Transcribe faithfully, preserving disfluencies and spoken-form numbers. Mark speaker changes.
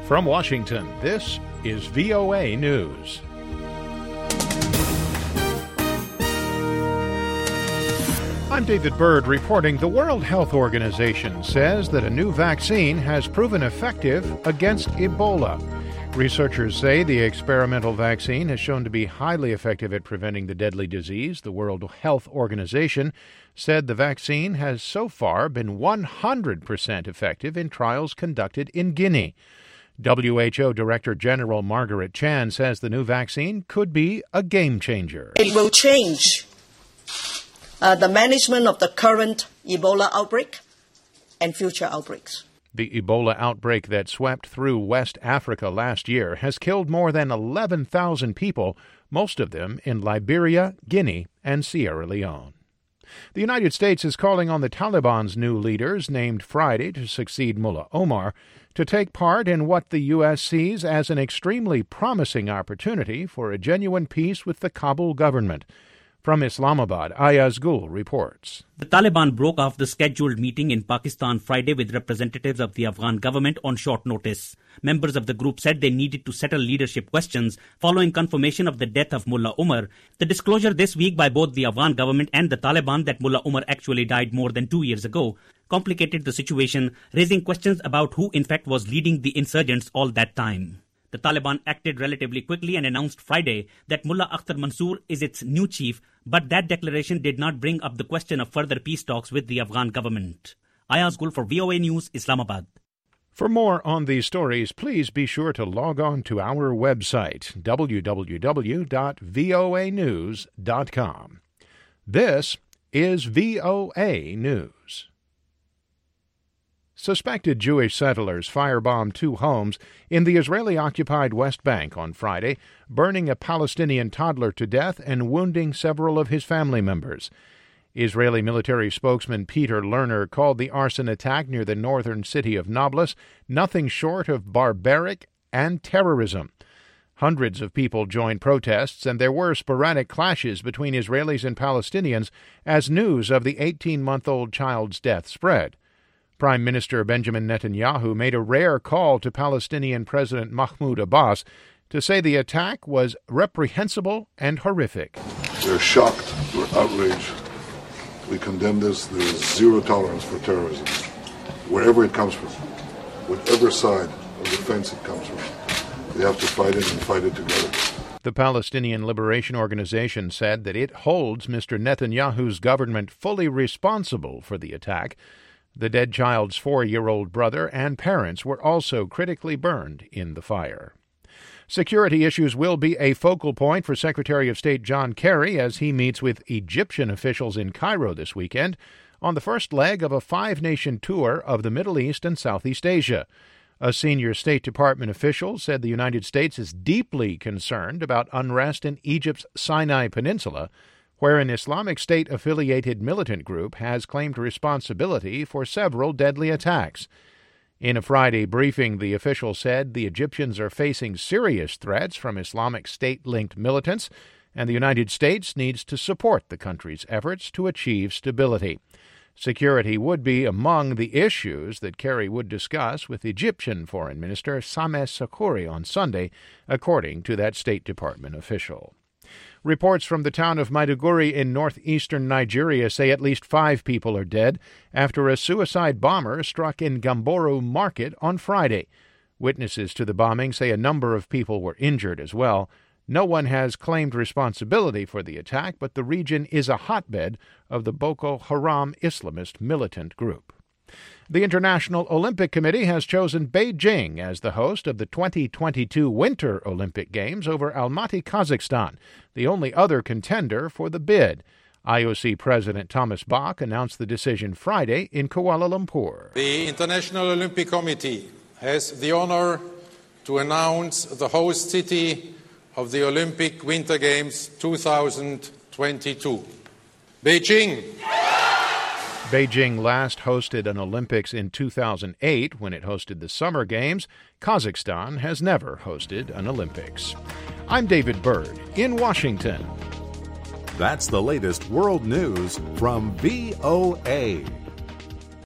Speaker 1: From Washington, this is V O A News. I'm David Byrd reporting. The World Health Organization says that a new vaccine has proven effective against Ebola. Researchers say the experimental vaccine has shown to be highly effective at preventing the deadly disease. The World Health Organization said the vaccine has so far been one hundred percent effective in trials conducted in Guinea. W H O Director General Margaret Chan says the new vaccine could be a game changer.
Speaker 2: It will change uh, the management of the current Ebola outbreak and future outbreaks.
Speaker 1: The Ebola outbreak that swept through West Africa last year has killed more than eleven thousand people, most of them in Liberia, Guinea, and Sierra Leone. The United States is calling on the Taliban's new leaders, named Friday to succeed Mullah Omar, to take part in what the U S sees as an extremely promising opportunity for a genuine peace with the Kabul government. From Islamabad, Ayaz Gul reports.
Speaker 3: The Taliban broke off the scheduled meeting in Pakistan Friday with representatives of the Afghan government on short notice. Members of the group said they needed to settle leadership questions following confirmation of the death of Mullah Omar. The disclosure this week by both the Afghan government and the Taliban that Mullah Omar actually died more than two years ago complicated the situation, raising questions about who in fact was leading the insurgents all that time. The Taliban acted relatively quickly and announced Friday that Mullah Akhtar Mansour is its new chief, but that declaration did not bring up the question of further peace talks with the Afghan government. Ayaz Gul for V O A News, Islamabad.
Speaker 1: For more on these stories, please be sure to log on to our website, w w w dot v o a news dot com. This is V O A News. Suspected Jewish settlers firebombed two homes in the Israeli-occupied West Bank on Friday, burning a Palestinian toddler to death and wounding several of his family members. Israeli military spokesman Peter Lerner called the arson attack near the northern city of Nablus nothing short of barbaric and terrorism. Hundreds of people joined protests, and there were sporadic clashes between Israelis and Palestinians as news of the eighteen-month-old child's death spread. Prime Minister Benjamin Netanyahu made a rare call to Palestinian President Mahmoud Abbas to say the attack was reprehensible and horrific.
Speaker 4: We're shocked. We're outraged. We condemn this. There is zero tolerance for terrorism, wherever it comes from, whatever side of the fence it comes from. We have to fight it and fight it together.
Speaker 1: The Palestinian Liberation Organization said that it holds Mister Netanyahu's government fully responsible for the attack. The dead child's four-year-old brother and parents were also critically burned in the fire. Security issues will be a focal point for Secretary of State John Kerry as he meets with Egyptian officials in Cairo this weekend on the first leg of a five-nation tour of the Middle East and Southeast Asia. A senior State Department official said the United States is deeply concerned about unrest in Egypt's Sinai Peninsula, where an Islamic State-affiliated militant group has claimed responsibility for several deadly attacks. In a Friday briefing, the official said the Egyptians are facing serious threats from Islamic State-linked militants, and the United States needs to support the country's efforts to achieve stability. Security would be among the issues that Kerry would discuss with Egyptian Foreign Minister Sameh Sakouri on Sunday, according to that State Department official. Reports from the town of Maiduguri in northeastern Nigeria say at least five people are dead after a suicide bomber struck in Gamboru Market on Friday. Witnesses to the bombing say a number of people were injured as well. No one has claimed responsibility for the attack, but the region is a hotbed of the Boko Haram Islamist militant group. The International Olympic Committee has chosen Beijing as the host of the twenty twenty-two Winter Olympic Games over Almaty, Kazakhstan, the only other contender for the bid. I O C President Thomas Bach announced the decision Friday in Kuala Lumpur.
Speaker 5: The International Olympic Committee has the honor to announce the host city of the Olympic Winter Games two thousand twenty-two. Beijing!
Speaker 1: Beijing last hosted an Olympics in two thousand eight when it hosted the Summer Games. Kazakhstan has never hosted an Olympics. I'm David Byrd in Washington.
Speaker 6: That's the latest world news from V O A.